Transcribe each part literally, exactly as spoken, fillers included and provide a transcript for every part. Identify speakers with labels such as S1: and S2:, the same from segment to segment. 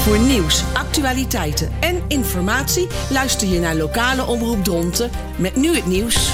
S1: Voor nieuws, actualiteiten en informatie luister je naar lokale Omroep Dronten met nu het nieuws.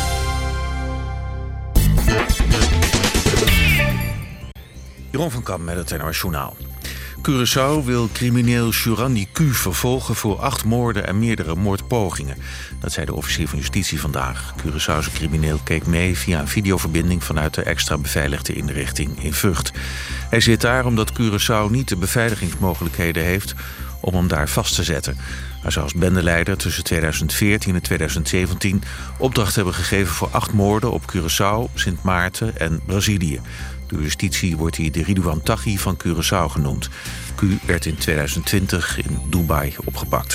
S2: Jeroen van Kamp met het N O S Journaal. Curaçao wil crimineel Jurandi Q vervolgen voor acht moorden en meerdere moordpogingen. Dat zei de officier van Justitie vandaag. Curaçaose crimineel keek mee via een videoverbinding vanuit de extra beveiligde inrichting in Vught. Hij zit daar omdat Curaçao niet de beveiligingsmogelijkheden heeft om hem daar vast te zetten. Hij zou als bendeleider tussen tweeduizend veertien en tweeduizend zeventien opdracht hebben gegeven voor acht moorden op Curaçao, Sint Maarten en Brazilië. Door justitie wordt hij de Ridouan Taghi van Curaçao genoemd. Q werd in tweeduizend twintig in Dubai opgepakt.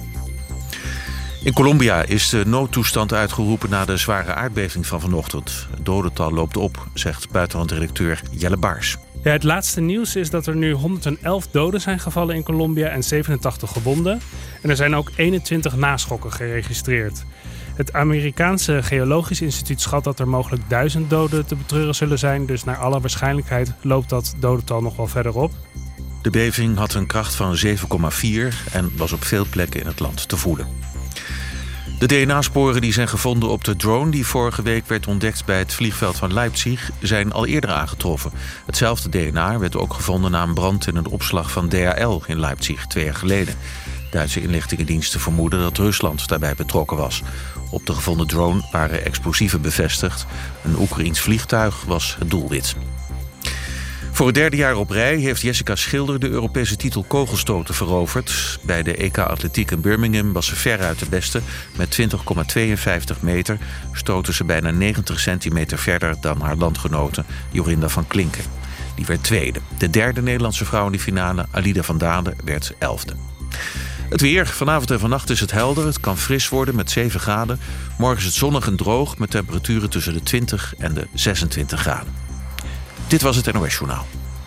S2: In Colombia is de noodtoestand uitgeroepen na de zware aardbeving van vanochtend. Het dodental loopt op, zegt buitenlandredacteur Jelle Baars.
S3: Ja, het laatste nieuws is dat er nu honderdelf doden zijn gevallen in Colombia en zevenentachtig gewonden. En er zijn ook eenentwintig naschokken geregistreerd. Het Amerikaanse Geologisch Instituut schat dat er mogelijk duizend doden te betreuren zullen zijn. Dus naar alle waarschijnlijkheid loopt dat dodental nog wel verder op.
S2: De beving had een kracht van zeven komma vier en was op veel plekken in het land te voelen. De D N A-sporen die zijn gevonden op de drone die vorige week werd ontdekt bij het vliegveld van Leipzig zijn al eerder aangetroffen. Hetzelfde D N A werd ook gevonden na een brand in een opslag van D H L in Leipzig twee jaar geleden. Duitse inlichtingendiensten vermoeden dat Rusland daarbij betrokken was. Op de gevonden drone waren explosieven bevestigd. Een Oekraïens vliegtuig was het doelwit. Voor het derde jaar op rij heeft Jessica Schilder de Europese titel kogelstoten veroverd. Bij de E K Atletiek in Birmingham was ze veruit de beste. Met twintig komma tweeënvijftig meter stoten ze bijna negentig centimeter verder dan haar landgenote Jorinda van Klinken. Die werd tweede. De derde Nederlandse vrouw in de finale, Alida van Dalen, werd elfde. Het weer. Vanavond en vannacht is het helder. Het kan fris worden met zeven graden. Morgen is het zonnig en droog met temperaturen tussen de twintig en de zesentwintig graden. Dit was het N O S Journaal.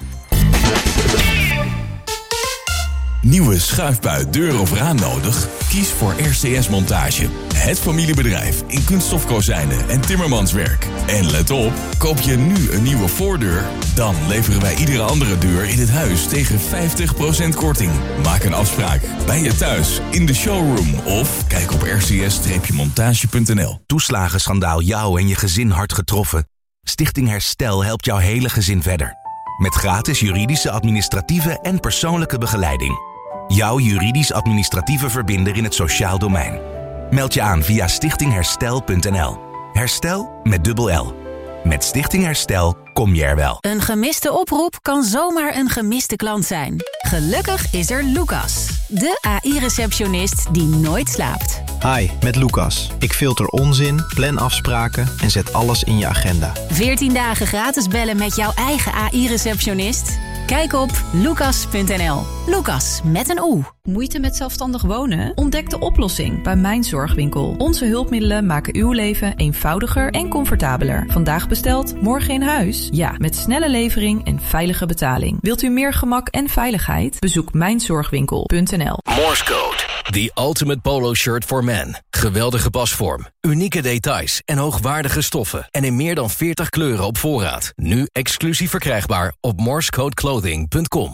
S4: Nieuwe schuifbui, deur of raam nodig? Kies voor R C S Montage. Het familiebedrijf in kunststofkozijnen en timmermanswerk. En let op, koop je nu een nieuwe voordeur? Dan leveren wij iedere andere deur in het huis tegen vijftig procent korting. Maak een afspraak bij je thuis, in de showroom of kijk op r c s montage punt n l.
S5: Toeslagenschandaal jou en je gezin hard getroffen? Stichting Herstel helpt jouw hele gezin verder. Met gratis juridische, administratieve en persoonlijke begeleiding. Jouw juridisch-administratieve verbinder in het sociaal domein. Meld je aan via stichting herstel punt n l. Herstel met dubbel L. Met Stichting Herstel kom je er wel.
S6: Een gemiste oproep kan zomaar een gemiste klant zijn. Gelukkig is er Lucas, de A I-receptionist die nooit slaapt.
S7: Hi, met Lucas. Ik filter onzin, plan afspraken en zet alles in je agenda.
S6: veertien dagen gratis bellen met jouw eigen A I-receptionist? Kijk op lucas punt n l. Lucas met een O.
S8: Moeite met zelfstandig wonen? Ontdek de oplossing bij Mijn Zorgwinkel. Onze hulpmiddelen maken uw leven eenvoudiger en comfortabeler. Vandaag besteld, morgen in huis? Ja, met snelle levering en veilige betaling. Wilt u meer gemak en veiligheid? Bezoek mijn zorgwinkel punt n l.
S9: Morse Code. The Ultimate Polo Shirt for Men. Geweldige pasvorm, unieke details en hoogwaardige stoffen. En in meer dan veertig kleuren op voorraad. Nu exclusief verkrijgbaar op morsecode clothing punt com.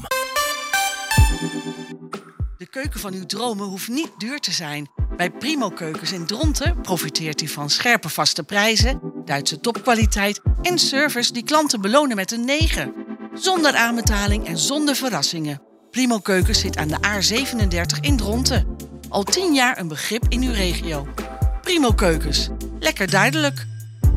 S1: De keuken van uw dromen hoeft niet duur te zijn. Bij Primo Keukens in Dronten profiteert u van scherpe vaste prijzen, Duitse topkwaliteit en service die klanten belonen met een negen. Zonder aanbetaling en zonder verrassingen. Primo Keukens zit aan de A zevenendertig in Dronten. Al tien jaar een begrip in uw regio. Primo Keukens. Lekker duidelijk.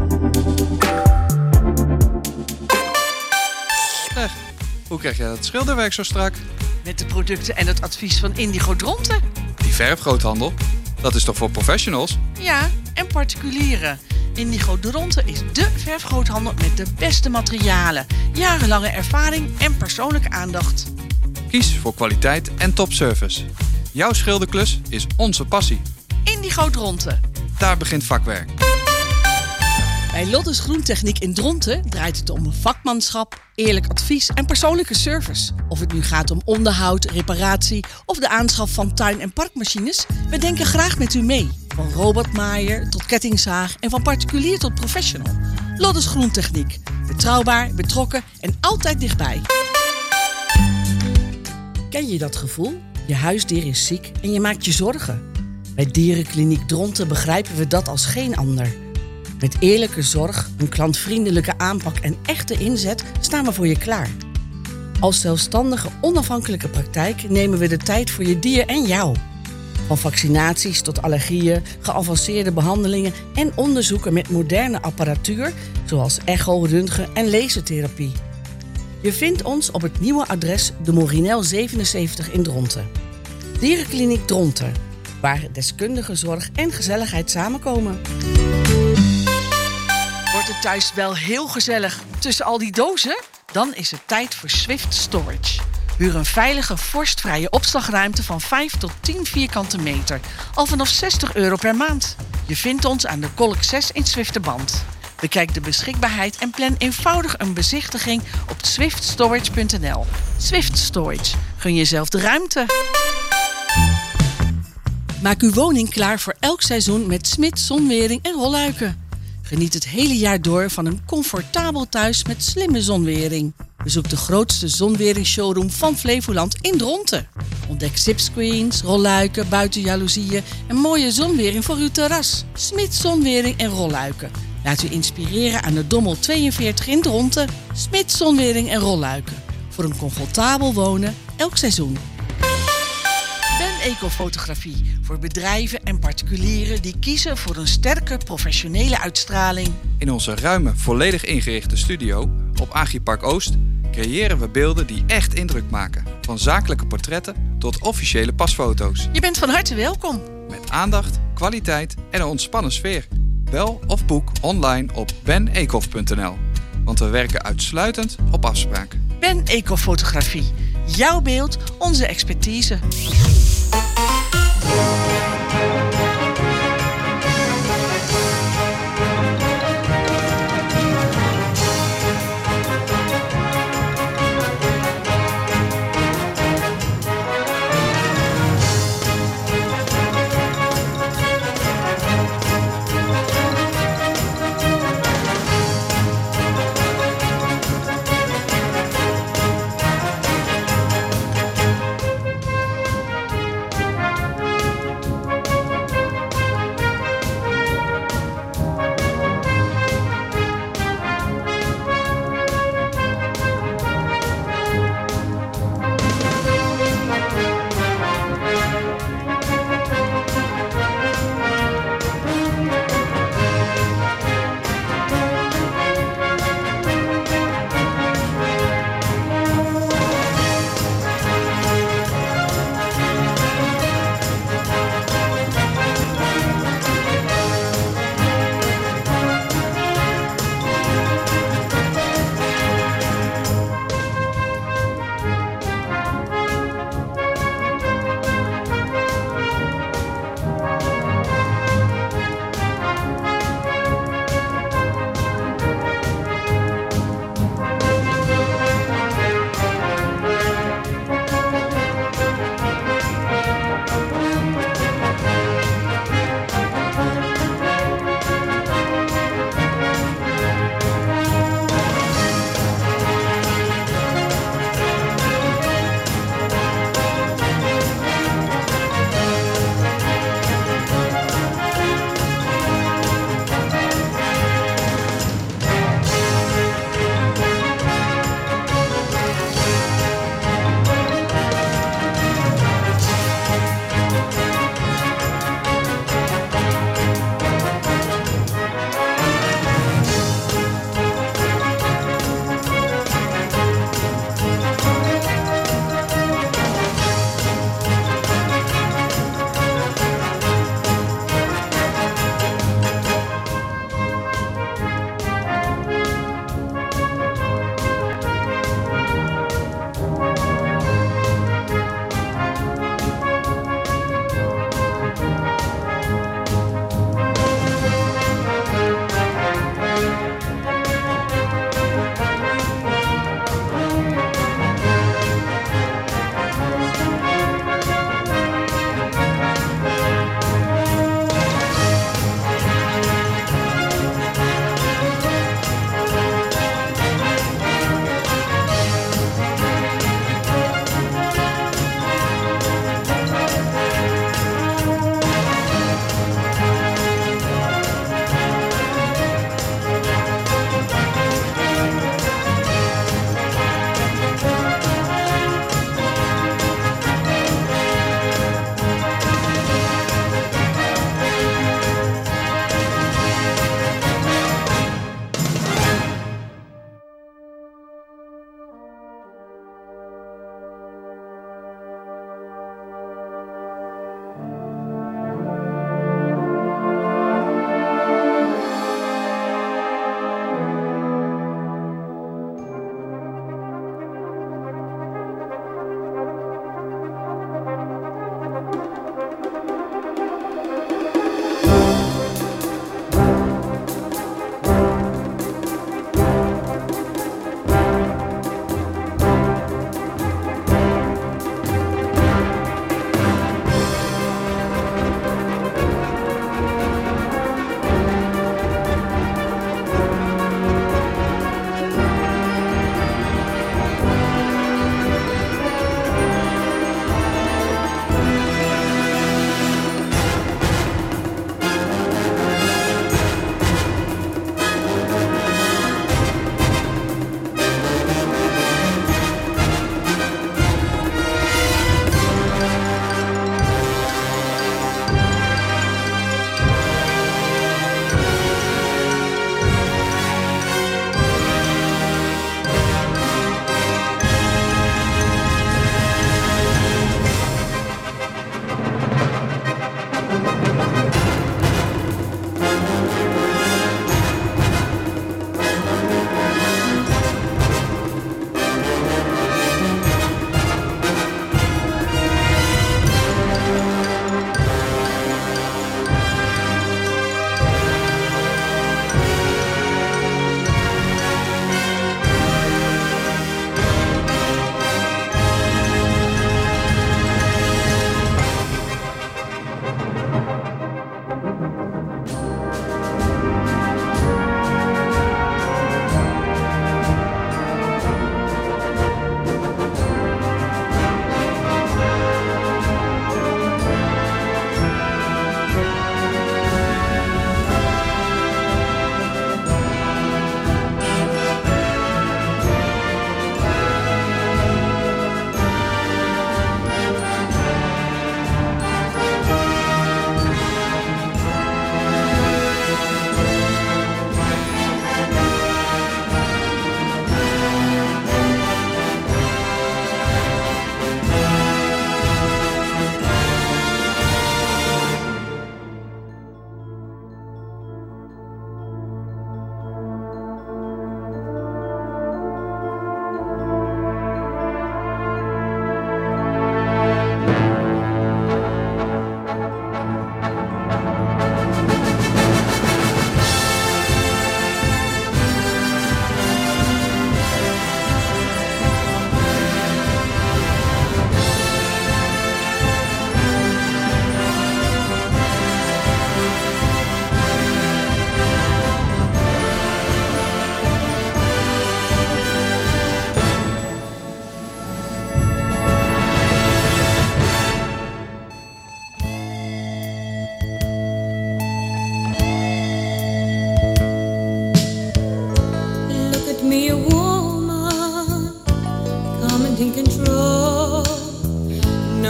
S10: Zeg, hoe krijg jij dat schilderwerk zo strak?
S1: Met de producten en het advies van Indigo Dronten.
S10: Die verfgroothandel, dat is toch voor professionals?
S1: Ja, en particulieren. Indigo Dronten is dé verfgroothandel met de beste materialen, jarenlange ervaring en persoonlijke aandacht.
S10: Kies voor kwaliteit en topservice. Jouw schilderklus is onze passie.
S1: Indigo Dronten.
S10: Daar begint vakwerk.
S1: Bij Lottes Groentechniek in Dronten draait het om vakmanschap, eerlijk advies en persoonlijke service. Of het nu gaat om onderhoud, reparatie of de aanschaf van tuin- en parkmachines, we denken graag met u mee. Van robotmaaier tot kettingzaag en van particulier tot professional. Lottes Groentechniek. Betrouwbaar, betrokken en altijd dichtbij. Ken je dat gevoel? Je huisdier is ziek en je maakt je zorgen. Bij Dierenkliniek Dronten begrijpen we dat als geen ander. Met eerlijke zorg, een klantvriendelijke aanpak en echte inzet staan we voor je klaar. Als zelfstandige, onafhankelijke praktijk nemen we de tijd voor je dier en jou. Van vaccinaties tot allergieën, geavanceerde behandelingen en onderzoeken met moderne apparatuur, zoals echo, röntgen en lasertherapie. Je vindt ons op het nieuwe adres de Morinel zevenenzeventig in Dronten. Dierenkliniek Dronten, waar deskundige zorg en gezelligheid samenkomen. Wordt het thuis wel heel gezellig tussen al die dozen? Dan is het tijd voor Swift Storage. Huur een veilige, vorstvrije opslagruimte van vijf tot tien vierkante meter. Al vanaf zestig euro per maand. Je vindt ons aan de Kolk zes in Zwifterband. Bekijk de beschikbaarheid en plan eenvoudig een bezichtiging op swift storage punt n l. Swift Storage. Gun jezelf de ruimte. Maak uw woning klaar voor elk seizoen met Smit zonwering en rolluiken. Geniet het hele jaar door van een comfortabel thuis met slimme zonwering. Bezoek de grootste zonwering-showroom van Flevoland in Dronten. Ontdek zipscreens, rolluiken, buitenjaloezieën en mooie zonwering voor uw terras. Smit zonwering en rolluiken. Laat u inspireren aan de Dommel tweeënveertig in Dronten. Smit zonwering en rolluiken. Voor een comfortabel wonen elk seizoen. Ben Ecofotografie voor bedrijven en particulieren die kiezen voor een sterke professionele uitstraling.
S10: In onze ruime, volledig ingerichte studio op Agripark Oost creëren we beelden die echt indruk maken. Van zakelijke portretten tot officiële pasfoto's.
S1: Je bent van harte welkom.
S10: Met aandacht, kwaliteit en een ontspannen sfeer. Bel of boek online op ben ecof punt n l. Want we werken uitsluitend op afspraak.
S1: Ben Ecofotografie. Jouw beeld, onze expertise.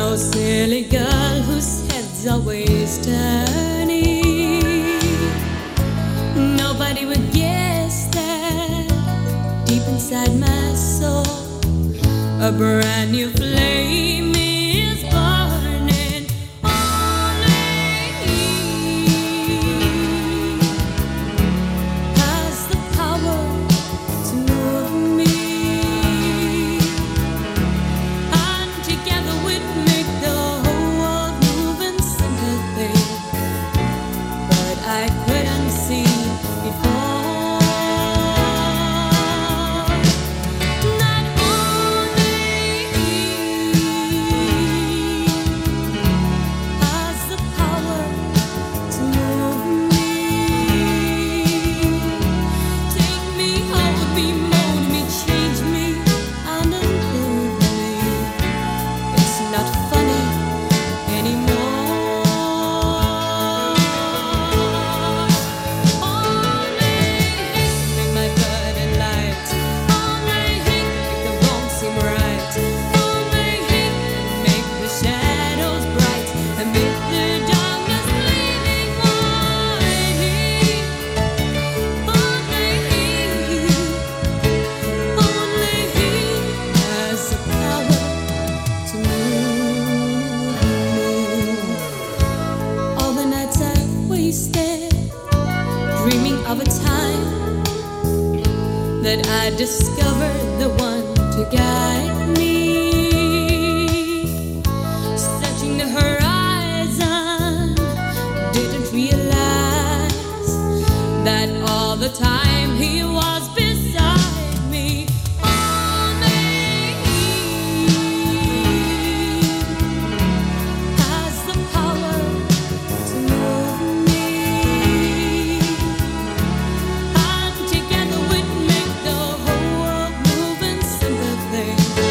S11: No silly girl whose head's always turning. Nobody would guess that deep inside my soul a brand new flame is burning. Only He has the power to move me, and together we'd make the whole world move in sympathy. But I couldn't see before. That I discovered the one to guide me. Searching the horizon, didn't realize that all the time He was beside me. Only He has the power to move me. And together we'd make the whole world move in sympathy.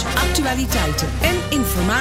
S1: actualiteiten en informatie